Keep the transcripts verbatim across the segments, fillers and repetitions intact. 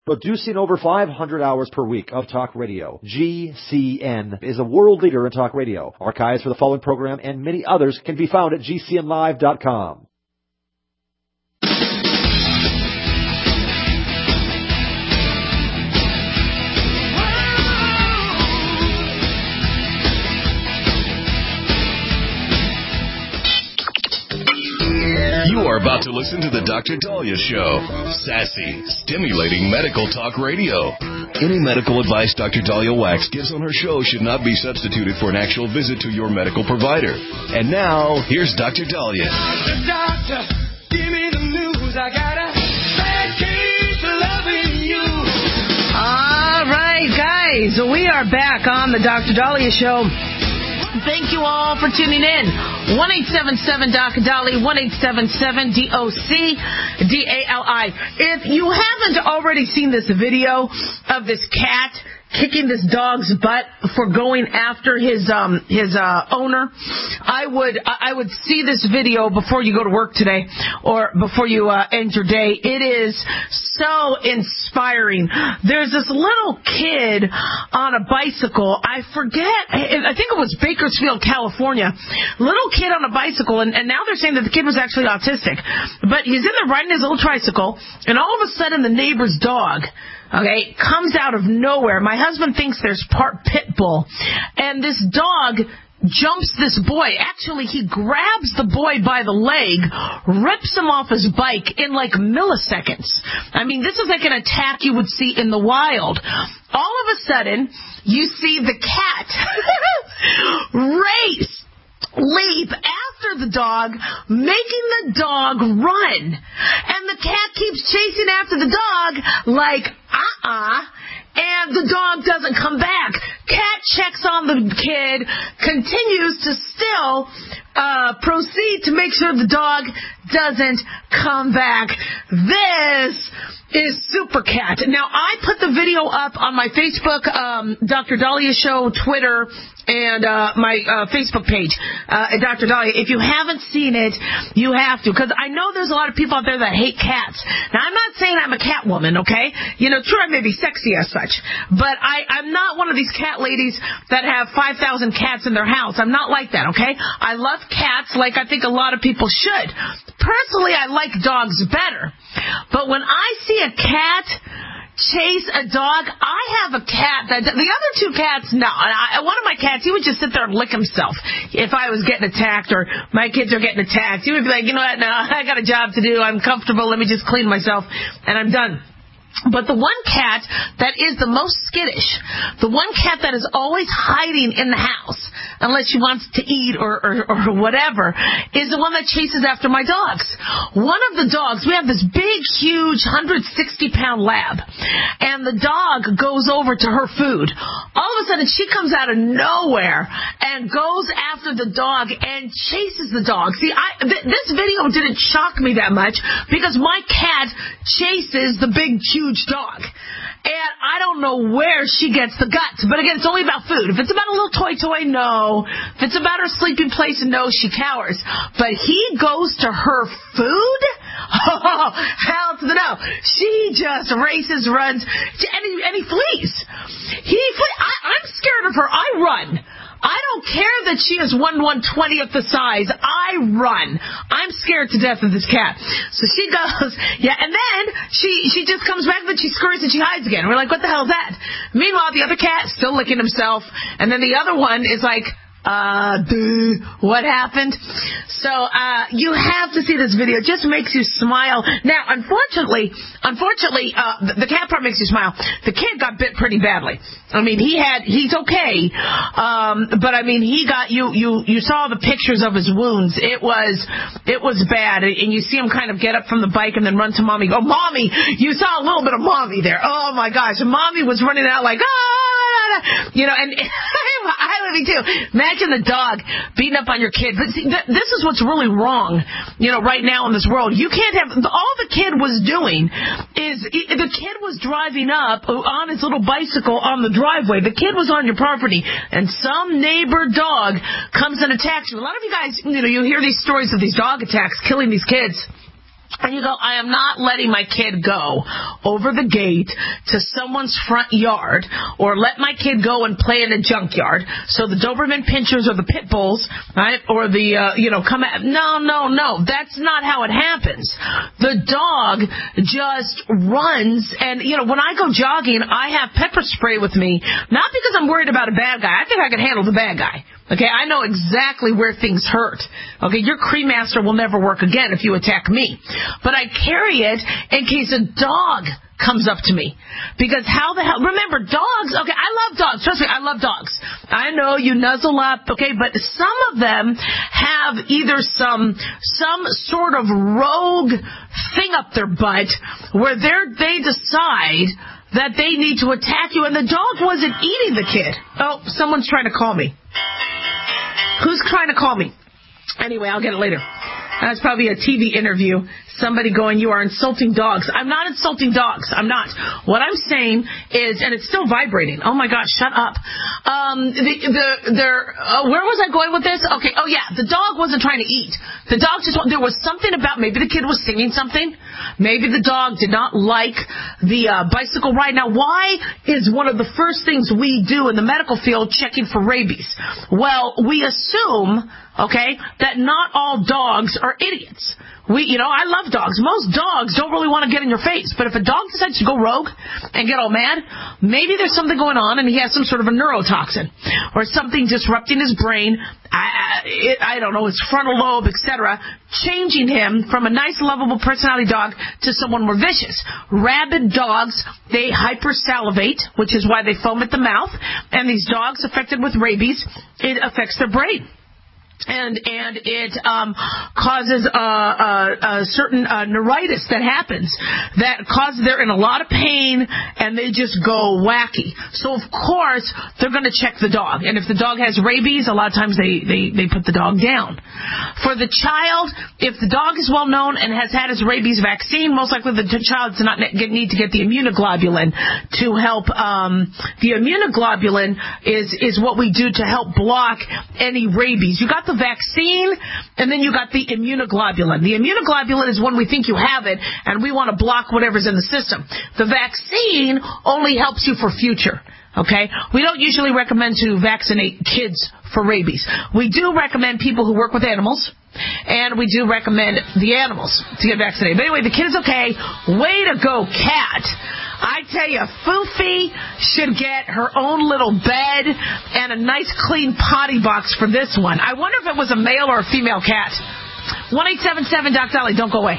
Producing over five hundred hours per week of talk radio, G C N is a world leader in talk radio. Archives for the following program and many others can be found at G C N live dot com. You are about to listen to the Doctor Dahlia Show. Sassy, stimulating medical talk radio. Any medical advice Doctor Dahlia Wax gives on her show should not be substituted for an actual visit to your medical provider. And now, here's Doctor Dahlia. Doctor, doctor, give me the news. I got a bad case of loving you. All right, guys, we are back on the Doctor Dahlia Show. Thank you all for tuning in. one eight seven seven D O C Dali, one eight seven seven D O C D A L I. If you haven't already seen this video of this cat kicking this dog's butt for going after his um his uh owner, I would I would see this video before you go to work today or before you uh, end your day. It is so inspiring. There's this little kid on a bicycle. I forget, I think it was Bakersfield, California. Little kid on a bicycle, and, and now they're saying that the kid was actually autistic. But he's in there riding his little tricycle, and all of a sudden the neighbor's dog, okay, comes out of nowhere. My husband thinks there's part pit bull. And this dog jumps this boy. Actually, he grabs the boy by the leg, rips him off his bike in like milliseconds. I mean, this is like an attack you would see in the wild. All of a sudden, you see the cat race, leap after the dog, making the dog run. And the cat keeps chasing after the dog like, uh-uh, and the dog doesn't come back. Cat checks on the kid, continues to still uh, proceed to make sure the dog doesn't come back. This is Super Cat. Now, I put the video up on my Facebook, um, Doctor Dahlia Show, Twitter, and uh, my uh, Facebook page, uh, Doctor Dahlia. If you haven't seen it, you have to, because I know there's a lot of people out there that hate cats. Now, I'm not saying I'm a cat woman, okay? You know, true, I may be sexy as such, but I, I'm not one of these cat ladies that have five thousand cats in their house. I'm not like that, okay? I love cats like I think a lot of people should. Personally, I like dogs better. But when I see a cat chase a dog, I have a cat that the other two cats, no. I, one of my cats, he would just sit there and lick himself if I was getting attacked or my kids are getting attacked. He would be like, you know what, no, I got a job to do. I'm comfortable. Let me just clean myself and I'm done. But the one cat that is the most skittish, the one cat that is always hiding in the house, unless she wants to eat or, or, or whatever, is the one that chases after my dogs. One of the dogs, we have this big, huge, one hundred sixty pound lab, and the dog goes over to her food. All of a sudden, she comes out of nowhere and goes after the dog and chases the dog. See, I, th- this video didn't shock me that much because my cat chases the big, huge dog. And I don't know where she gets the guts. But again, it's only about food. If it's about a little toy toy, no. If it's about her sleeping place, no, she cowers. But he goes to her food? Oh, hell to the no. She just races, runs, and he, and he flees. He flees. I, I'm scared of her. I run. I don't care that she is one one twentieth the size. I run. I'm scared to death of this cat. So she goes, yeah, and then she she just comes back, then she scurries and she hides again. We're like, what the hell is that? Meanwhile, the other cat still licking himself, and then the other one is like, Uh, duh, what happened? So, uh, you have to see this video. It just makes you smile. Now, unfortunately, unfortunately, uh, the, the cat part makes you smile. The kid got bit pretty badly. I mean, he had, he's okay. Um, but I mean, he got, you, you, you saw the pictures of his wounds. It was, it was bad. And you see him kind of get up from the bike and then run to mommy. Go, mommy! You saw a little bit of mommy there. Oh my gosh. And mommy was running out like, ah! You know, and I love you too. Imagine the dog beating up on your kid. But see, th- this is what's really wrong, you know, right now in this world. You can't have, all the kid was doing is, the kid was driving up on his little bicycle on the driveway. The kid was on your property, and some neighbor dog comes and attacks you. A lot of you guys, you know, you hear these stories of these dog attacks killing these kids. And you go, I am not letting my kid go over the gate to someone's front yard or let my kid go and play in a junkyard. So the Doberman Pinschers or the Pit Bulls, right, or the, uh, you know, come at, no, no, no, that's not how it happens. The dog just runs, and, you know, when I go jogging, I have pepper spray with me, not because I'm worried about a bad guy. I think I can handle the bad guy. Okay, I know exactly where things hurt. Okay, your Cremaster will never work again if you attack me. But I carry it in case a dog comes up to me. Because how the hell, remember, dogs, okay, I love dogs. Trust me, I love dogs. I know you nuzzle up, okay, but some of them have either some, some sort of rogue thing up their butt where they're, they decide that they need to attack you, and the dog wasn't eating the kid. Oh, someone's trying to call me. Who's trying to call me? Anyway, I'll get it later. That's probably a T V interview. Somebody going, you are insulting dogs. I'm not insulting dogs. I'm not. What I'm saying is, and it's still vibrating. Oh, my gosh, shut up. Um, the, the, there, uh, where was I going with this? Okay, oh, yeah, the dog wasn't trying to eat. The dog just, there was something about, maybe the kid was singing something. Maybe the dog did not like the uh, bicycle ride. Now, why is one of the first things we do in the medical field checking for rabies? Well, we assume, okay, that not all dogs are idiots. We, you know, I love dogs. Most dogs don't really want to get in your face. But if a dog decides to go rogue and get all mad, maybe there's something going on and he has some sort of a neurotoxin or something disrupting his brain, I, it, I don't know, his frontal lobe, et cetera, changing him from a nice, lovable personality dog to someone more vicious. Rabid dogs, they hypersalivate, which is why they foam at the mouth. And these dogs affected with rabies, it affects their brain. And and it um, causes a, a, a certain uh, neuritis that happens that causes they're in a lot of pain and they just go wacky. So of course they're going to check the dog, and if the dog has rabies, a lot of times they, they, they put the dog down. For the child, if the dog is well known and has had his rabies vaccine, most likely the child does not need to get the immunoglobulin to help. Um, the immunoglobulin is is what we do to help block any rabies. You got the The vaccine, and then you got the immunoglobulin. The immunoglobulin is when we think you have it, and we want to block whatever's in the system. The vaccine only helps you for future. Okay? We don't usually recommend to vaccinate kids for rabies. We do recommend people who work with animals, and we do recommend the animals to get vaccinated. But anyway, the kid is okay. Way to go, Cat. I tell you, Foofy should get her own little bed and a nice clean potty box for this one. I wonder if it was a male or a female cat. one eight seven seven Doc Dolly, don't go away.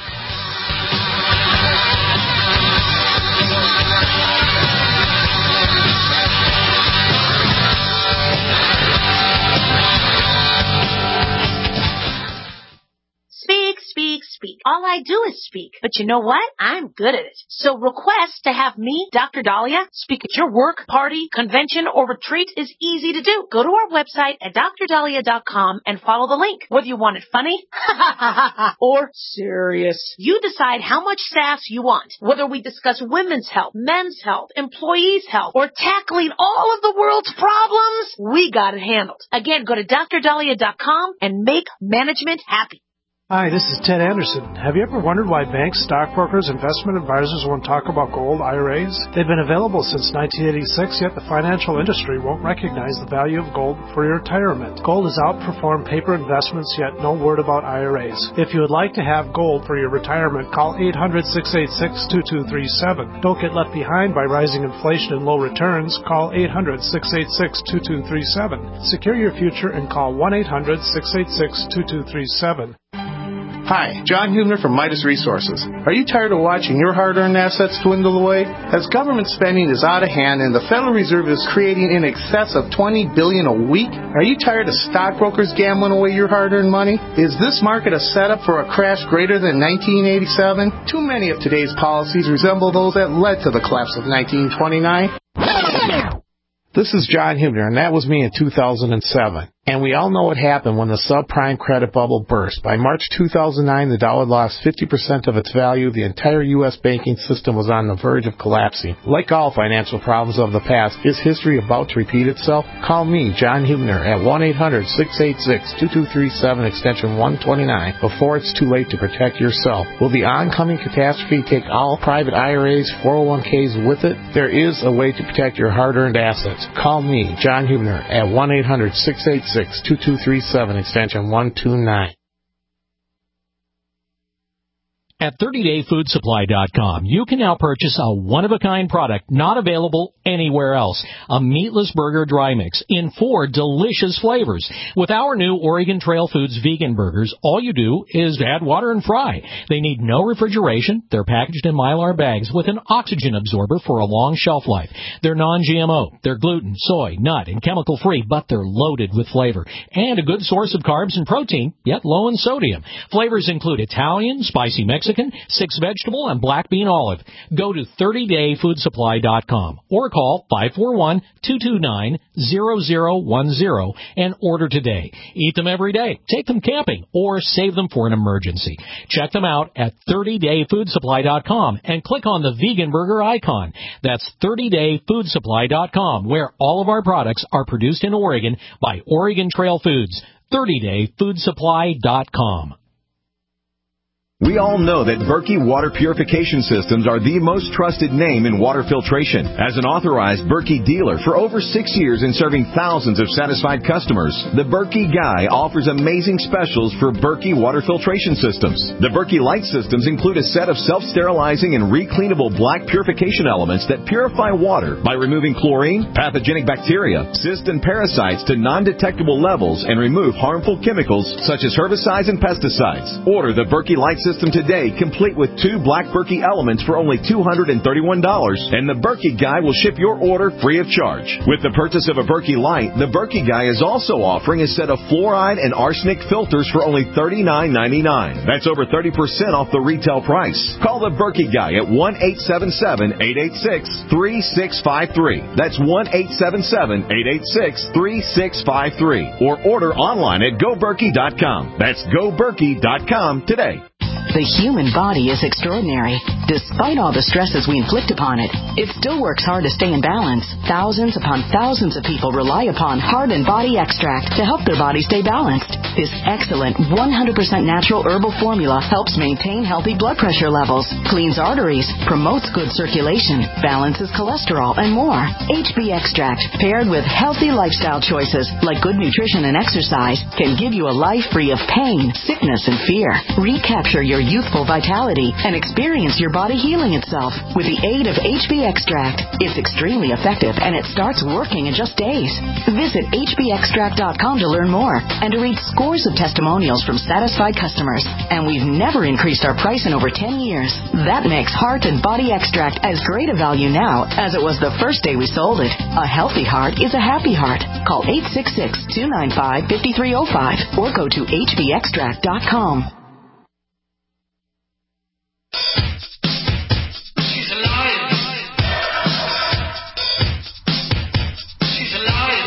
Speak, speak, speak. All I do is speak. But you know what? I'm good at it. So request to have me, Doctor Dahlia, speak at your work, party, convention, or retreat is easy to do. Go to our website at dr dahlia dot com and follow the link. Whether you want it funny or serious, you decide how much sass you want. Whether we discuss women's health, men's health, employees' health, or tackling all of the world's problems, we got it handled. Again, go to dr dahlia dot com and make management happy. Hi, this is Ted Anderson. Have you ever wondered why banks, stockbrokers, investment advisors won't talk about gold I R As? They've been available since nineteen eighty-six, yet the financial industry won't recognize the value of gold for your retirement. Gold has outperformed paper investments, yet no word about I R As. If you would like to have gold for your retirement, call eight hundred, six eight six, two two three seven. Don't get left behind by rising inflation and low returns. Call eight hundred, six eight six, two two three seven. Secure your future and call one eight hundred, six eight six, two two three seven. Hi, John Hubner from Midas Resources. Are you tired of watching your hard-earned assets dwindle away? As government spending is out of hand and the Federal Reserve is creating in excess of twenty billion dollars a week, are you tired of stockbrokers gambling away your hard-earned money? Is this market a setup for a crash greater than nineteen eighty-seven? Too many of today's policies resemble those that led to the collapse of nineteen twenty-nine. This is John Hubner, and that was me in two thousand seven. And we all know what happened when the subprime credit bubble burst. By March two thousand nine, the dollar lost fifty percent of its value. The entire U S banking system was on the verge of collapsing. Like all financial problems of the past, is history about to repeat itself? Call me, John Hubner, at one eight hundred six eight six two two three seven, extension one twenty-nine, before it's too late to protect yourself. Will the oncoming catastrophe take all private I R As, four oh one k's with it? There is a way to protect your hard-earned assets. Call me, John Hubner, at one eight hundred six eight six two two three seven, extension one two nine. At thirty day food supply dot com, you can now purchase a one-of-a-kind product not available anywhere else. A meatless burger dry mix in four delicious flavors. With our new Oregon Trail Foods vegan burgers, all you do is add water and fry. They need no refrigeration. They're packaged in Mylar bags with an oxygen absorber for a long shelf life. They're non-G M O. They're gluten, soy, nut, and chemical-free, but they're loaded with flavor. And a good source of carbs and protein, yet low in sodium. Flavors include Italian, spicy Mexican, six vegetable, and black bean olive. Go to thirty day food supply dot com or call five four one, two two nine, zero zero one zero and order today. Eat them every day, take them camping, or save them for an emergency. Check them out at thirty day food supply dot com and click on the vegan burger icon. That's thirty day food supply dot com, where all of our products are produced in Oregon by Oregon Trail Foods. thirty day food supply dot com. We all know that Berkey Water Purification Systems are the most trusted name in water filtration. As an authorized Berkey dealer for over six years and serving thousands of satisfied customers, the Berkey Guy offers amazing specials for Berkey Water Filtration Systems. The Berkey Light Systems include a set of self-sterilizing and recleanable black purification elements that purify water by removing chlorine, pathogenic bacteria, cysts, and parasites to non-detectable levels and remove harmful chemicals such as herbicides and pesticides. Order the Berkey Light System today, complete with two black Berkey elements for only two hundred thirty-one dollars, and the Berkey Guy will ship your order free of charge. With the purchase of a Berkey Light, the Berkey Guy is also offering a set of fluoride and arsenic filters for only thirty-nine ninety-nine. That's over thirty percent off the retail price. Call the Berkey Guy at one eight seven seven, eight eight six, three six five three. That's one eight seven seven, eight eight six, three six five three. Or order online at go berkey dot com. That's go berkey dot com today. The human body is extraordinary. Despite all the stresses we inflict upon it, it still works hard to stay in balance. Thousands upon thousands of people rely upon Heart and Body Extract to help their body stay balanced. This excellent one hundred percent natural herbal formula helps maintain healthy blood pressure levels, cleans arteries, promotes good circulation, balances cholesterol, and more. H B Extract, paired with healthy lifestyle choices like good nutrition and exercise, can give you a life free of pain, sickness, and fear. Recapture your youthful vitality and experience your body healing itself with the aid of H B Extract. It's extremely effective and it starts working in just days. Visit H B extract dot com to learn more and to read scores of testimonials from satisfied customers. And we've never increased our price in over ten years. That makes Heart and Body Extract as great a value now as it was the first day we sold it. A healthy heart is a happy heart. Call eight six six, two nine five, five three zero five or go to H B extract dot com. She's a liar. She's a liar.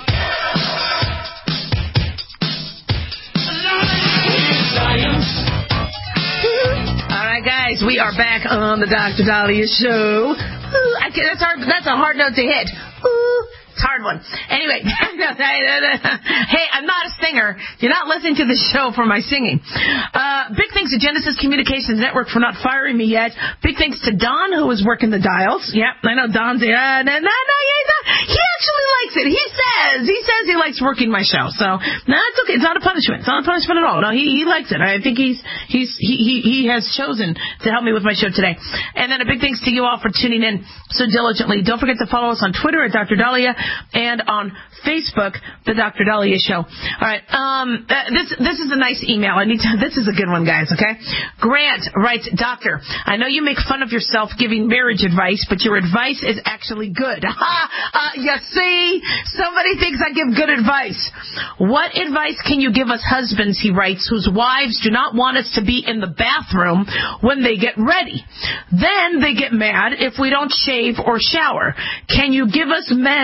All right, guys, we are back on the Doctor Dahlia Show. Ooh, I can, that's hard. That's a hard note to hit. Ooh. It's a hard one. Anyway, hey, I'm not a singer. You're not listening to the show for my singing. Uh, big thanks to Genesis Communications Network for not firing me yet. Big thanks to Don, who was working the dials. Yeah, I know Don's there. Uh, no, no, no, he actually likes it. He says, he says he likes working my show. So, no, it's okay. It's not a punishment. It's not a punishment at all. No, he, he likes it. I think he's, he's, he, he, he has chosen to help me with my show today. And then a big thanks to you all for tuning in so diligently. Don't forget to follow us on Twitter at Doctor Dahlia and on Facebook, The Doctor Dahlia Show. All right, um, uh, this this is a nice email. I need to, this is a good one, guys, okay? Grant writes, Doctor, I know you make fun of yourself giving marriage advice, but your advice is actually good. uh, you see, somebody thinks I give good advice. What advice can you give us husbands, he writes, whose wives do not want us to be in the bathroom when they get ready? Then they get mad if we don't shave or shower. Can you give us men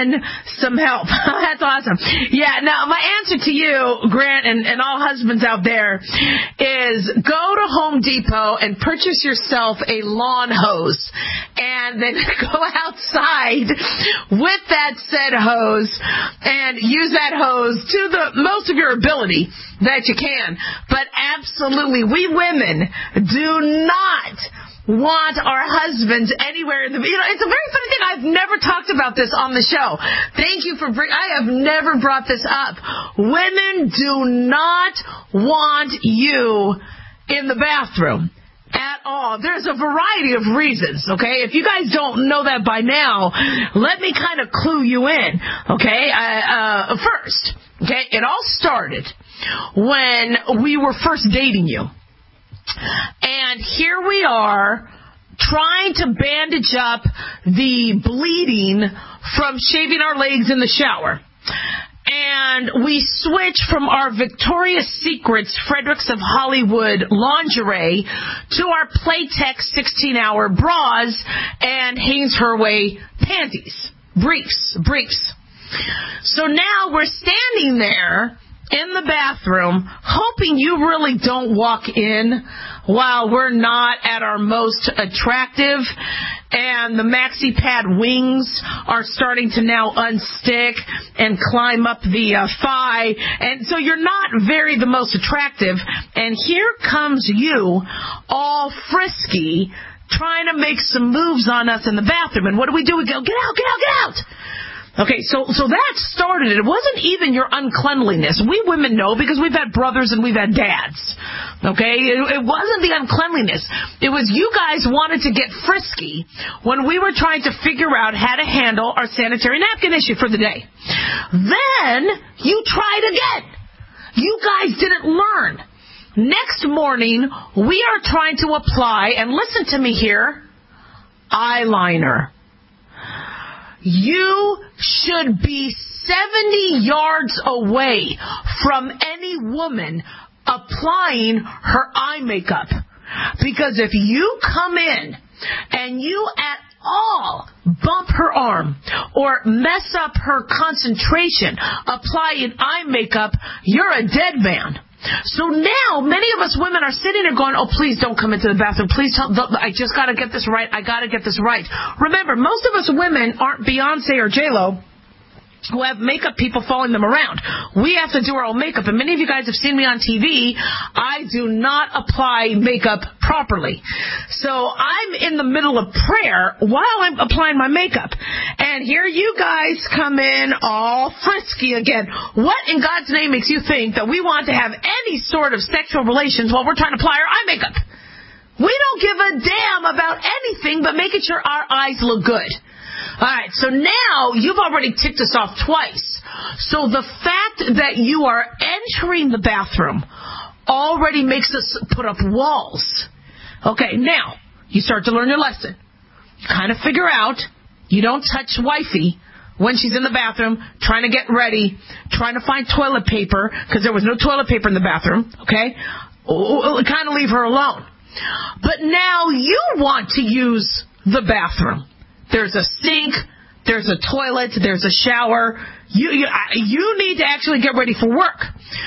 some help. That's awesome. Yeah, now my answer to you, Grant, and, and all husbands out there is go to Home Depot and purchase yourself a lawn hose and then go outside with that said hose and use that hose to the most of your ability that you can. But absolutely, we women do not want our husbands anywhere in the, you know, it's a very funny thing. I've never talked about this on the show. Thank you for bring, I have never brought this up. Women do not want you in the bathroom at all. There's a variety of reasons, okay? If you guys don't know that by now, let me kind of clue you in, okay? Uh, uh, first, okay, it all started when we were first dating you. And here we are trying to bandage up the bleeding from shaving our legs in the shower. And we switch from our Victoria's Secrets Fredericks of Hollywood lingerie to our Playtex sixteen-hour bras and Hanes Herway panties, briefs, briefs. So now we're standing there in the bathroom, hoping you really don't walk in while we're not at our most attractive, and the maxi pad wings are starting to now unstick and climb up the uh, thigh, and so you're not very the most attractive, and here comes you, all frisky, trying to make some moves on us in the bathroom, and what do we do? We go, get out, get out, get out! Okay, so so that started it. It wasn't even your uncleanliness. We women know because we've had brothers and we've had dads. Okay, it, it wasn't the uncleanliness. It was you guys wanted to get frisky when we were trying to figure out how to handle our sanitary napkin issue for the day. Then you tried again. You guys didn't learn. Next morning, we are trying to apply, and listen to me here, eyeliner. You should be seventy yards away from any woman applying her eye makeup. Because if you come in and you at all bump her arm or mess up her concentration applying eye makeup, you're a dead man. So now, many of us women are sitting there going, oh, please don't come into the bathroom. Please tell, I just got to get this right. I got to get this right. Remember, most of us women aren't Beyonce or J-Lo who have makeup people following them around. We have to do our own makeup. And many of you guys have seen me on T V. I do not apply makeup properly. So I'm in the middle of prayer while I'm applying my makeup. And here you guys come in all frisky again. What in God's name makes you think that we want to have any sort of sexual relations while we're trying to apply our eye makeup? We don't give a damn about anything but making sure our eyes look good. All right, so now you've already ticked us off twice. So the fact that you are entering the bathroom already makes us put up walls. Okay, now you start to learn your lesson. You kind of figure out you don't touch wifey when she's in the bathroom, trying to get ready, trying to find toilet paper, because there was no toilet paper in the bathroom, okay? Kind of leave her alone. But now you want to use the bathroom. There's a sink, there's a toilet, there's a shower. You, you you need to actually get ready for work.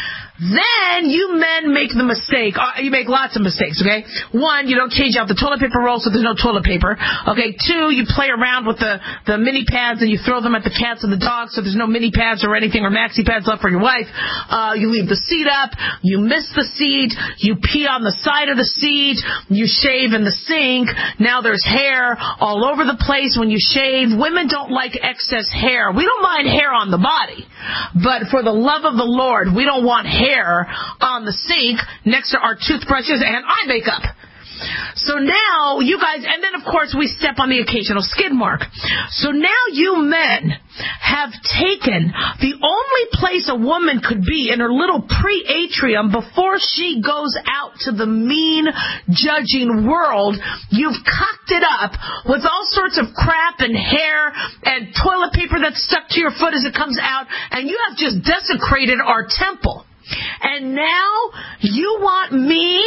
Then you men make the mistake. Uh, you make lots of mistakes, okay? One, you don't change out the toilet paper roll so there's no toilet paper. Okay, two, you play around with the, the mini pads and you throw them at the cats and the dogs so there's no mini pads or anything or maxi pads left for your wife. Uh, you leave the seat up. You miss the seat. You pee on the side of the seat. You shave in the sink. Now there's hair all over the place when you shave. Women don't like excess hair. We don't mind hair on the body. But for the love of the Lord, we don't want hair on the sink next to our toothbrushes and eye makeup. So now you guys, and then of course we step on the occasional skid mark. So now you men have taken the only place a woman could be in her little pre-atrium before she goes out to the mean judging world. You've cocked it up with all sorts of crap and hair and toilet paper that's stuck to your foot as it comes out, and you have just desecrated our temple. And now you want me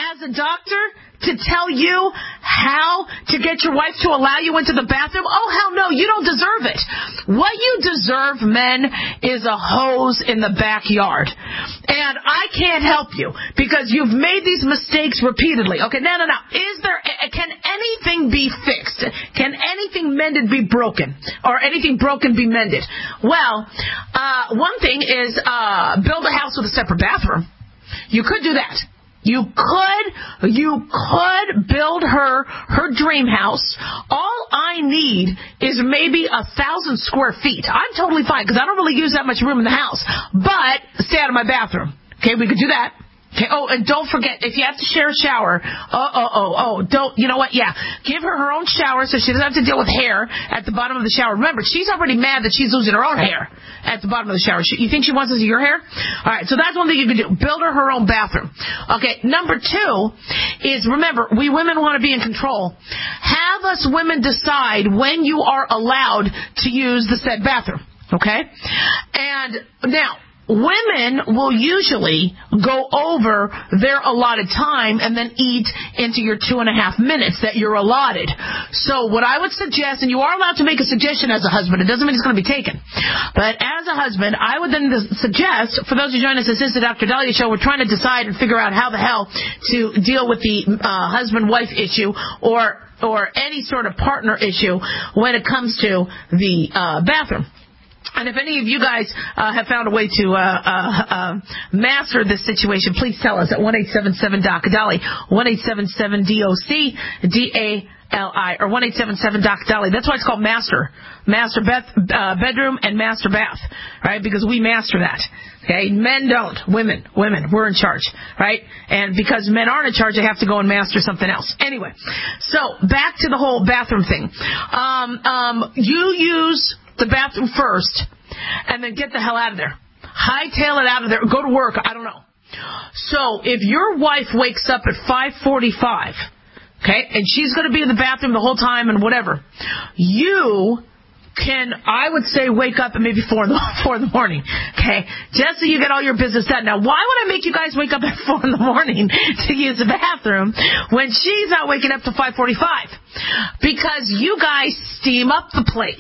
as a doctor to tell you how to get your wife to allow you into the bathroom? Oh, hell no, you don't deserve it. What you deserve, men, is a hose in the backyard. And I can't help you because you've made these mistakes repeatedly. Okay, no, no, no. Is there, can anything be fixed? Can anything mended be broken? Or anything broken be mended? Well, uh, one thing is uh, build a house with a separate bathroom. You could do that. You could, you could build her her dream house. All I need is maybe a thousand square feet. I'm totally fine because I don't really use that much room in the house. But stay out of my bathroom. Okay, we could do that. Okay. Oh, and don't forget, if you have to share a shower, oh, oh, oh, oh, don't, you know what, yeah, give her her own shower so she doesn't have to deal with hair at the bottom of the shower. Remember, she's already mad that she's losing her own hair at the bottom of the shower. She, you think she wants to see your hair? All right, so that's one thing you can do. Build her her own bathroom. Okay, number two is, remember, we women want to be in control. Have us women decide when you are allowed to use the said bathroom. Okay? And now, women will usually go over their allotted time and then eat into your two and a half minutes that you're allotted. So what I would suggest, and you are allowed to make a suggestion as a husband, it doesn't mean it's going to be taken, but as a husband, I would then suggest, for those who join us, this is the Doctor Dahlia Show, we're trying to decide and figure out how the hell to deal with the uh, husband-wife issue or or any sort of partner issue when it comes to the uh, bathroom. And if any of you guys uh, have found a way to uh, uh, uh, master this situation, please tell us at one eight seven seven D O C D A L I, one eight seven seven D O C D A L I, or one eight seven seven D O C D A L I. That's why it's called Master. Master bath, uh, bedroom and master bath, right? Because we master that. Okay? Men don't. Women. Women. We're in charge, right? And because men aren't in charge, they have to go and master something else. Anyway, so back to the whole bathroom thing. Um, um, you use the bathroom first, and then get the hell out of there. Hightail it out of there. Go to work. I don't know. So if your wife wakes up at five forty-five, okay, and she's going to be in the bathroom the whole time and whatever, you can, I would say, wake up at maybe four in the, four in the morning, okay, just so you get all your business done. Now, why would I make you guys wake up at four in the morning to use the bathroom when she's not waking up till five forty-five? Because you guys steam up the place.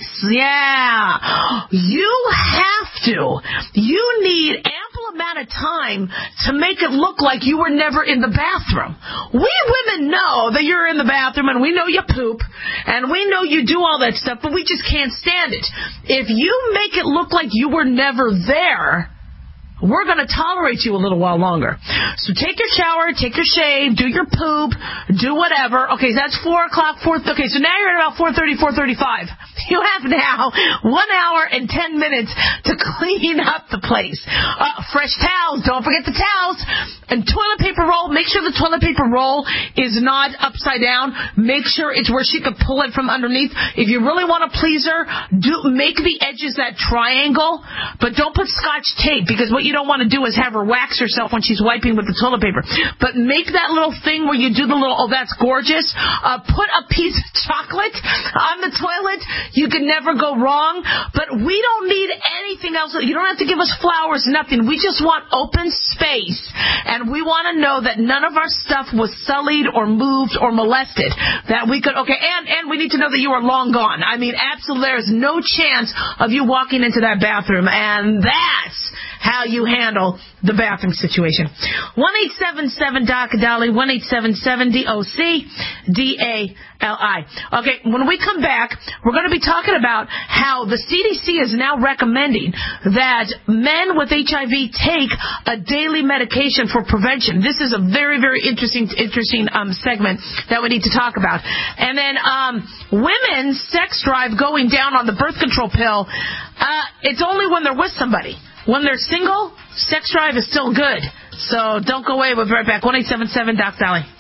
Yeah. You have to. You need ample amount of time to make it look like you were never in the bathroom. We women know that you're in the bathroom, and we know you poop, and we know you do all that stuff, but we just can't stand it. If you make it look like you were never there, we're going to tolerate you a little while longer. So take your shower, take your shave, do your poop, do whatever. Okay, so that's four o'clock, four. Okay, so now you're at about four thirty, four thirty-five. You have now one hour and ten minutes to clean up the place. Uh, fresh towels, don't forget the towels. And toilet paper roll, make sure the toilet paper roll is not upside down. Make sure it's where she could pull it from underneath. If you really want to please her, do make the edges that triangle, but don't put Scotch tape, because what you don't want to do is have her wax herself when she's wiping with the toilet paper. But make that little thing where you do the little, oh, that's gorgeous. Uh, put a piece of chocolate on the toilet. You can never go wrong. But we don't need anything else. You don't have to give us flowers, nothing. We just want open space. And we want to know that none of our stuff was sullied or moved or molested. That we could, okay, and, and we need to know that you are long gone. I mean, absolutely, there is no chance of you walking into that bathroom. And that's how you handle the bathroom situation. one eight seven seven D O C D A L I, one eight seven seven D O C D A L I. Okay, when we come back, we're going to be talking about how the C D C is now recommending that men with H I V take a daily medication for prevention. This is a very, very interesting, interesting um, segment that we need to talk about. And then um, women's sex drive going down on the birth control pill, uh, it's only when they're with somebody. When they're single, sex drive is still good. So don't go away. We'll be right back. one eight seven seven D O C D A L I.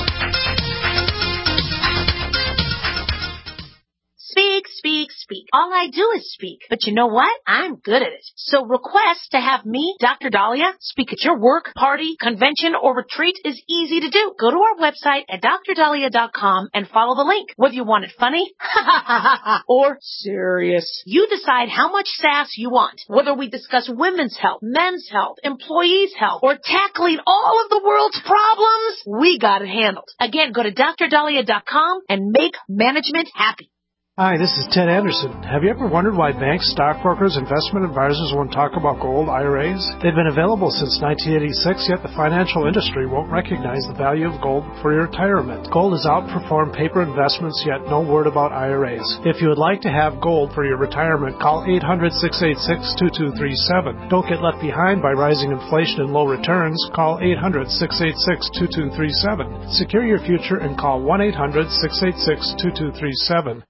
Speak, speak, speak. All I do is speak. But you know what? I'm good at it. So request to have me, Doctor Dahlia, speak at your work, party, convention, or retreat is easy to do. Go to our website at dr dahlia dot com and follow the link. Whether you want it funny or serious, you decide how much sass you want. Whether we discuss women's health, men's health, employees' health, or tackling all of the world's problems, we got it handled. Again, go to dr dahlia dot com and make management happy. Hi, this is Ted Anderson. Have you ever wondered why banks, stockbrokers, investment advisors won't talk about gold I R As? They've been available since nineteen eighty-six, yet the financial industry won't recognize the value of gold for your retirement. Gold has outperformed paper investments, yet no word about I R As. If you would like to have gold for your retirement, call eight hundred, six eight six, two two three seven. Don't get left behind by rising inflation and low returns. Call eight hundred, six eight six, two two three seven. Secure your future and call one eight hundred, six eight six, two two three seven.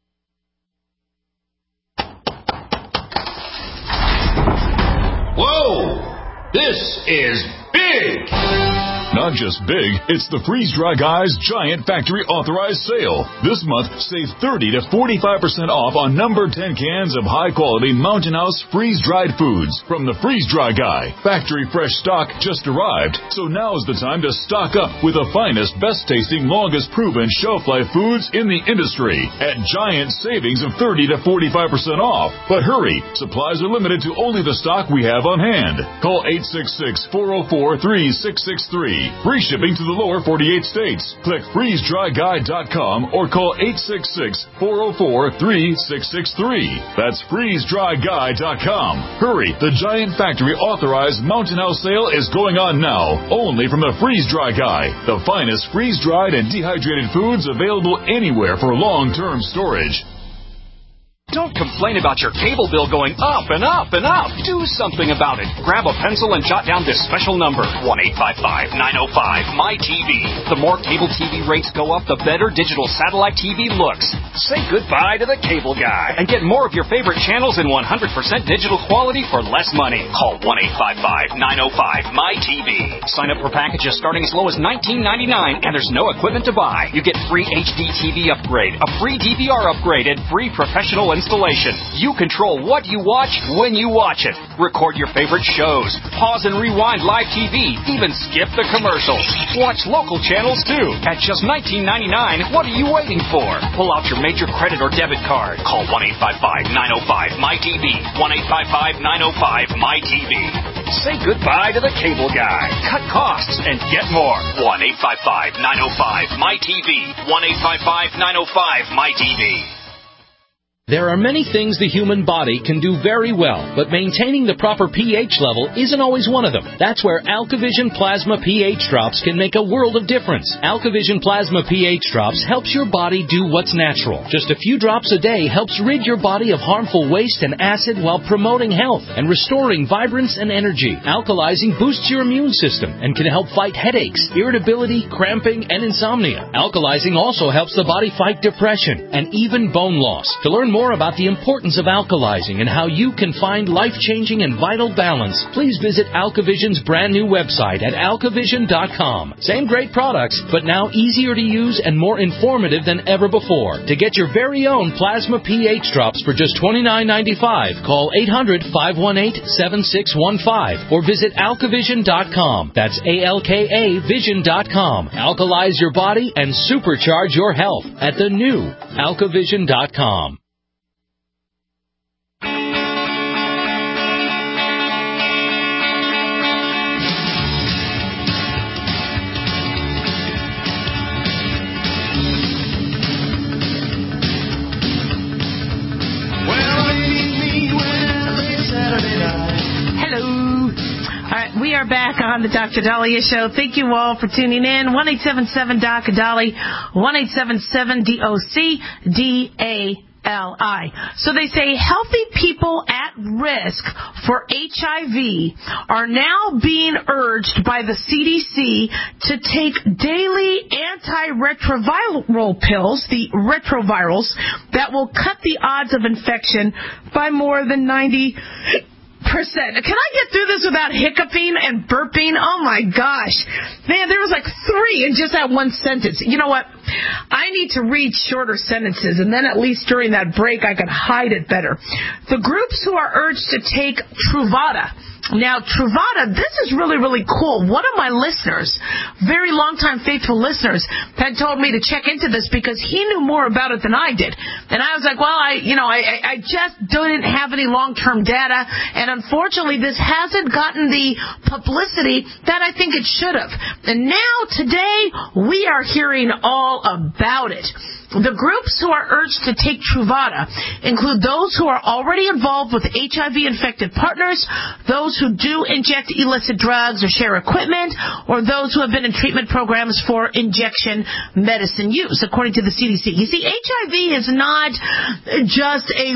Whoa! This is big! Not just big, it's the Freeze Dry Guy's Giant Factory Authorized Sale. This month, save thirty to forty-five percent off on number ten cans of high-quality Mountain House freeze-dried foods from the Freeze Dry Guy. Factory fresh stock just arrived, so now's the time to stock up with the finest, best-tasting, longest-proven shelf-life foods in the industry at giant savings of thirty to forty-five percent off. But hurry, supplies are limited to only the stock we have on hand. Call eight six six, four oh four, three six six three. Free shipping to the lower forty-eight states. Click freeze dry guy dot com or call eight six six, four oh four, three six six three. That's freeze dry guy dot com. Hurry, the Giant Factory Authorized Mountain House Sale is going on now, only from the Freeze Dry Guy, the finest freeze-dried and dehydrated foods available anywhere for long-term storage. Don't complain about your cable bill going up and up and up. Do something about it. Grab a pencil and jot down this special number, one eight five five, nine oh five, M Y T V. The more cable T V rates go up, the better digital satellite T V looks. Say goodbye to the cable guy and get more of your favorite channels in one hundred percent digital quality for less money. Call one eight five five, nine oh five, M Y T V. Sign up for packages starting as low as nineteen ninety-nine, and there's no equipment to buy. You get free H D T V upgrade, a free D V R upgrade, and free professional installation. You control what you watch when you watch it. Record your favorite shows. Pause and rewind live T V. Even skip the commercials. Watch local channels too. At just nineteen ninety-nine, what are you waiting for? Pull out your major credit or debit card. Call one eight five five, nine oh five, M Y T V. one eight five five, nine oh five, M Y T V. Say goodbye to the cable guy. Cut costs and get more. one eight five five, nine oh five, M Y T V. one eight five five, nine oh five, M Y T V. There are many things the human body can do very well, but maintaining the proper pH level isn't always one of them. That's where AlkaVision Plasma pH Drops can make a world of difference. AlkaVision Plasma pH Drops helps your body do what's natural. Just a few drops a day helps rid your body of harmful waste and acid while promoting health and restoring vibrance and energy. Alkalizing boosts your immune system and can help fight headaches, irritability, cramping, and insomnia. Alkalizing also helps the body fight depression and even bone loss. To learn more about the importance of alkalizing and how you can find life-changing and vital balance, please visit AlkaVision's brand new website at alka vision dot com. Same great products, but now easier to use and more informative than ever before. To get your very own Plasma pH Drops for just twenty-nine ninety-five, call eight hundred, five one eight, seven six one five or visit alka vision dot com. That's A L K A vision dot com. Alkalize your body and supercharge your health at the new alka vision dot com. We are back on the Doctor Dahlia Show. Thank you all for tuning in. one eight seven seven, D O C, Dolly, one eight seven seven, D O C, D A L I. So they say healthy people at risk for H I V are now being urged by the C D C to take daily antiretroviral pills, the retrovirals, that will cut the odds of infection by more than ninety percent. Can I get through this without hiccuping and burping? Oh, my gosh. Man, there was like three in just that one sentence. You know what? I need to read shorter sentences, and then at least during that break I could hide it better. The groups who are urged to take Truvada. Now, Truvada, this is really, really cool. One of my listeners, very long-time faithful listeners, had told me to check into this because he knew more about it than I did. And I was like, well, I, you know, I, I just didn't have any long-term data, and unfortunately this hasn't gotten the publicity that I think it should have. And now, today, we are hearing all about it. The groups who are urged to take Truvada include those who are already involved with H I V-infected partners, those who do inject illicit drugs or share equipment, or those who have been in treatment programs for injection medicine use, according to the C D C. You see, H I V is not just a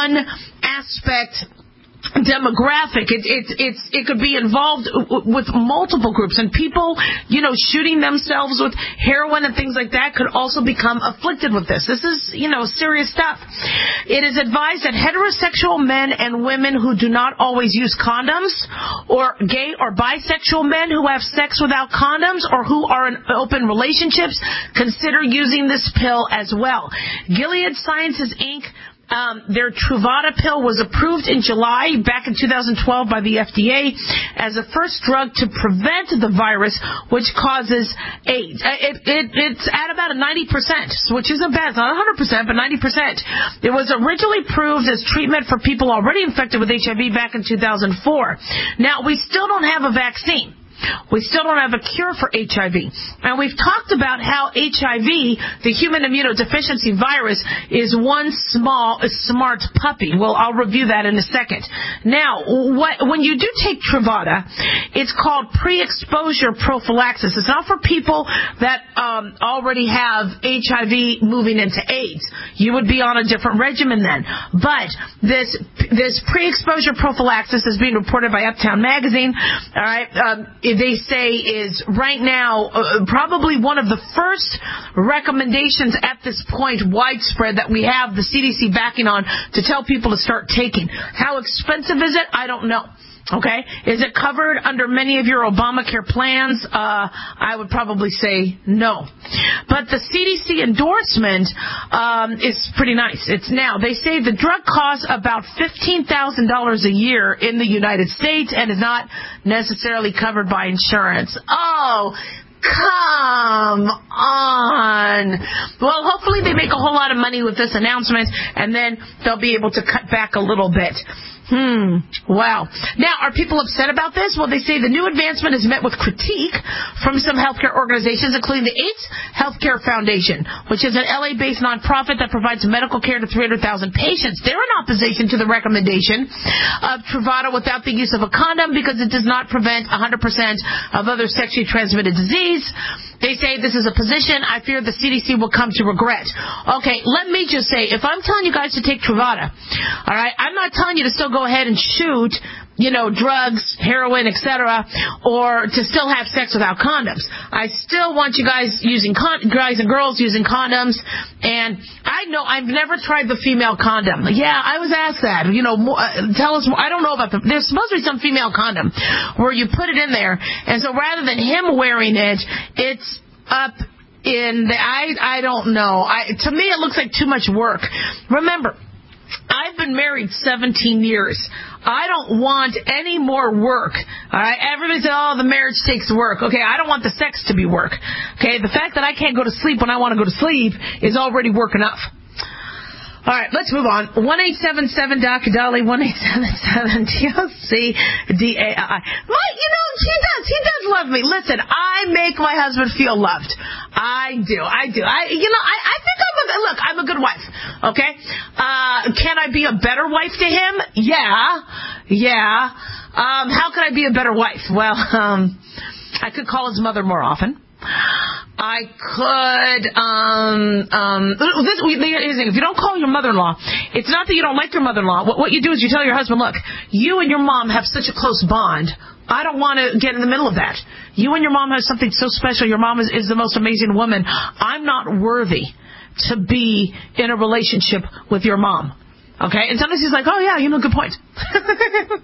one-aspect demographic. It, it, it's, it could be involved with multiple groups, and people, you know, shooting themselves with heroin and things like that could also become afflicted with this. This is, you know, serious stuff. It is advised that heterosexual men and women who do not always use condoms, or gay or bisexual men who have sex without condoms, or who are in open relationships, consider using this pill as well. Gilead Sciences, Incorporated, Um, their Truvada pill was approved in July back in two thousand twelve by the F D A as a first drug to prevent the virus which causes AIDS. It, it, it's at about a ninety percent, which isn't bad. It's not one hundred percent, but ninety percent. It was originally approved as treatment for people already infected with H I V back in two thousand four. Now, we still don't have a vaccine. We still don't have a cure for H I V. And we've talked about how H I V, the human immunodeficiency virus, is one small, smart puppy. Well, I'll review that in a second. Now, what, when you do take Truvada, it's called pre-exposure prophylaxis. It's not for people that um, already have H I V moving into AIDS. You would be on a different regimen then. But this this pre-exposure prophylaxis is being reported by Uptown Magazine. All right. Um, they say is right now uh, probably one of the first recommendations at this point widespread that we have the C D C backing on to tell people to start taking. How expensive is it? I don't know. Okay. Is it covered under many of your Obamacare plans? Uh, I would probably say no. But the C D C endorsement um, is pretty nice. It's now, they say the drug costs about fifteen thousand dollars a year in the United States and is not necessarily covered by insurance. Oh, come on. Well, hopefully they make a whole lot of money with this announcement, and then they'll be able to cut back a little bit. Hmm. Wow. Now, are people upset about this? Well, they say the new advancement is met with critique from some healthcare organizations, including the AIDS Healthcare Foundation, which is an L A-based nonprofit that provides medical care to three hundred thousand patients. They're in opposition to the recommendation of Truvada without the use of a condom because it does not prevent one hundred percent of other sexually transmitted disease. They say this is a position I fear the C D C will come to regret. Okay, let me just say, if I'm telling you guys to take Truvada, all right, I'm not telling you to still go ahead and shoot, you know, drugs, heroin, et cetera, or to still have sex without condoms. I still want you guys using con- guys and girls using condoms. And I know I've never tried the female condom. Yeah, I was asked that. You know, more, uh, tell us more. I don't know about the. There's supposed to be some female condom where you put it in there, and so rather than him wearing it, it's up in the. I I don't know. I to me it looks like too much work. Remember, I've been married seventeen years. I don't want any more work. All right? Everybody says, oh, the marriage takes work. Okay, I don't want the sex to be work. Okay, the fact that I can't go to sleep when I want to go to sleep is already work enough. All right, let's move on. one eight seven seven Doctor Dolly, one eight seven seven T L C D A I. Well, you know, he does. He does love me. Listen, I make my husband feel loved. I do. I do. I, you know, I, I think I'm a, look, I'm a good wife. Okay? Uh, can I be a better wife to him? Yeah. Yeah. Um, how could I be a better wife? Well, um, I could call his mother more often. I could, um, um, this, here's the thing. If you don't call your mother-in-law, it's not that you don't like your mother-in-law. What, what you do is you tell your husband, look, you and your mom have such a close bond. I don't want to get in the middle of that. You and your mom have something so special. Your mom is, is the most amazing woman. I'm not worthy to be in a relationship with your mom. Okay? And sometimes he's like, oh, yeah, you know, good point.